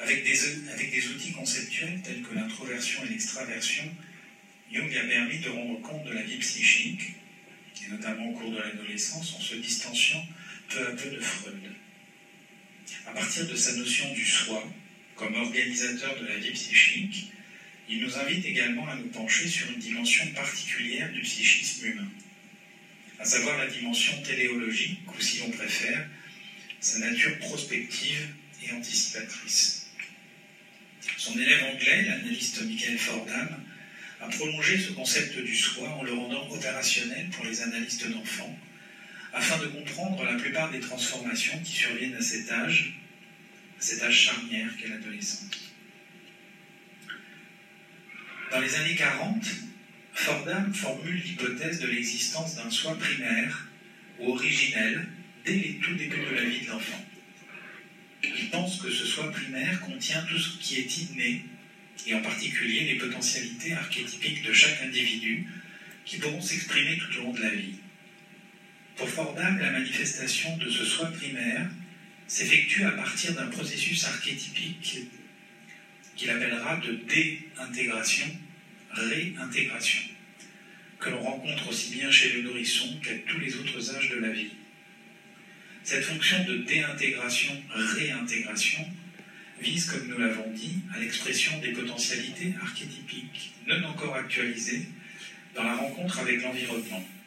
Avec des outils conceptuels tels que l'introversion et l'extraversion, Jung a permis de rendre compte de la vie psychique, et notamment au cours de l'adolescence, en se distanciant peu à peu de Freud. À partir de sa notion du soi, comme organisateur de la vie psychique, il nous invite également à nous pencher sur une dimension particulière du psychisme humain, à savoir la dimension téléologique, ou si l'on préfère, sa nature prospective et anticipatrice. Son élève anglais, l'analyste Michael Fordham, a prolongé ce concept du soi en le rendant opérationnel pour les analystes d'enfants, afin de comprendre la plupart des transformations qui surviennent à cet âge charnière qu'est l'adolescence. Dans les années 40, Fordham formule l'hypothèse de l'existence d'un soi primaire ou originel dès les tout débuts de la vie de l'enfant. Il pense que ce soi primaire contient tout ce qui est inné, et en particulier les potentialités archétypiques de chaque individu qui pourront s'exprimer tout au long de la vie. Pour Fordham, la manifestation de ce soi primaire s'effectue à partir d'un processus archétypique qu'il appellera de déintégration, réintégration, que l'on rencontre aussi bien chez le nourrisson qu'à tous les autres âges de la vie. Cette fonction de déintégration, réintégration, vise, comme nous l'avons dit, à l'expression des potentialités archétypiques non encore actualisées dans la rencontre avec l'environnement.